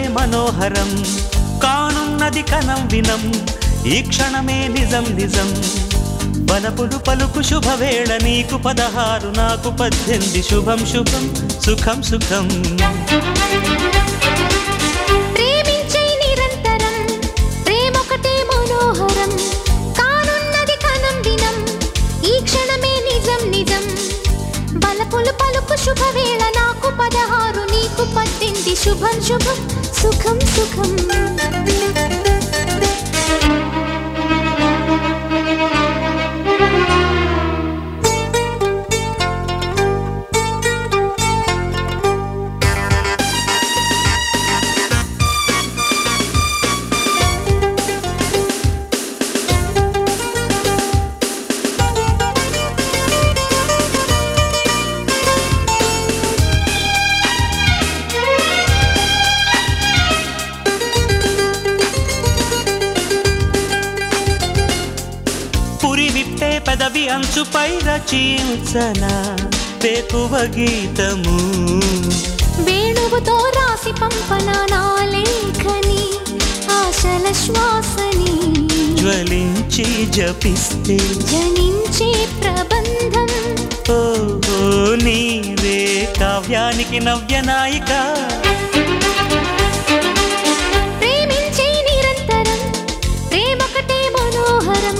మనోహరం కానున్నది కనం వినం ఈ క్షణమే నిజం నిజం బలపులు పలుకు శుభవేళ నీకు 16 నాకు 18 శుభం శుభం సుఖం సుఖం ప్రేమించే నిరంతరం ప్రేమొకటే మనోహరం కానున్నది కనం వినం ఈ క్షణమే నిజం నిజం బలపులు పలుకు శుభవేళ నాకు 16 నీకు 18 శుభం శుభం సుఖం సుఖం పెదవి అంచుపై రచించనా పేకువ గీతము వేణువుతో రాసి పంపన నా లేఖని ఆశల శ్వాసని జ్వలించి జపిస్తే జనించే ప్రబంధం ఓ నీవే కావ్యానికి నవ్య నాయిక ప్రేమించే నిరంతరం ప్రేమొకటే మనోహరం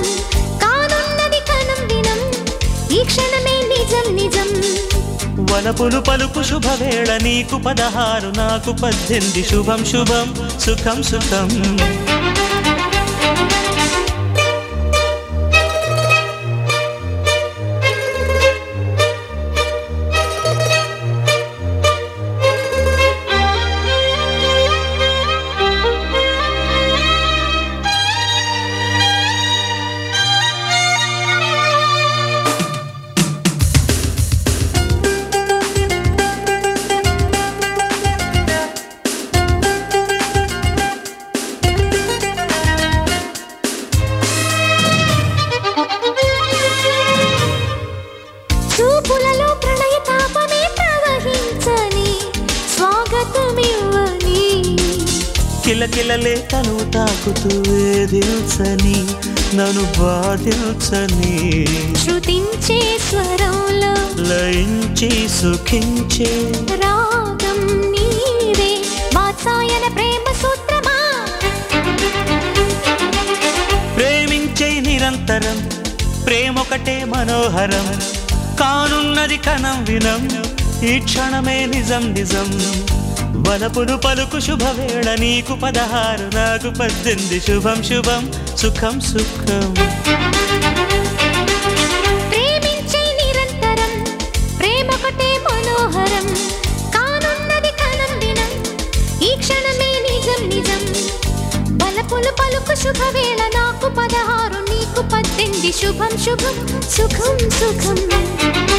ఈ క్షణమే నిజం నిజం వలపులు పలుకు శుభవేళ నీకు 16 నాకు 18 శుభం శుభం సుఖం సుఖం చూపులలో ప్రణయ తాపమే ప్రవహించని స్వాగతమివ్వని కిలకిలలే తను తాకుతూ వేధించని నన్ను బాధించని శృతించే స్వరంలో లయించి సుఖించే రాగం నీవే వాత్సాయన ప్రేమ సూత్రమా ప్రేమించే నిరంతరం ప్రేమొకటే మనోహరం కానున్నది కనం వినం ఈ క్షణమే నిజం నిజం వలపులు పలుకు శుభవేళ నీకు 16 నాకు 18 శుభం శుభం సుఖం సుఖం ప్రేమించే నిరంతరం ప్రేమొకటే మనోహరం కానున్నది కనం వినం ఈ క్షణమే నిజం నిజం బలపులు పలుకు శుభవేళ నాకు 16 నీకు 18 శుభం శుభం సుఖం సుఖం